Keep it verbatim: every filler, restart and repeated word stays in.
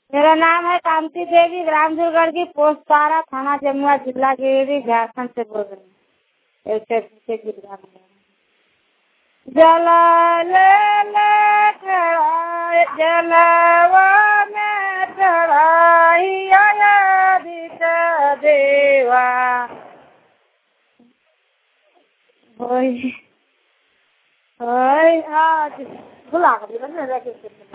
मेरा नाम है कांति देवी, ग्राम दुर्गढ़ की, पोस्ट तारा, थाना जमुआ, जिला गिरिडीह, झारखंड से बोल रही हूँ। ऐसे पीछे गीत गा रहे हैं। जला ले ले चढ़ाए जलवा में चढ़ाई आदित देवा। ओए ओए आज बुला कर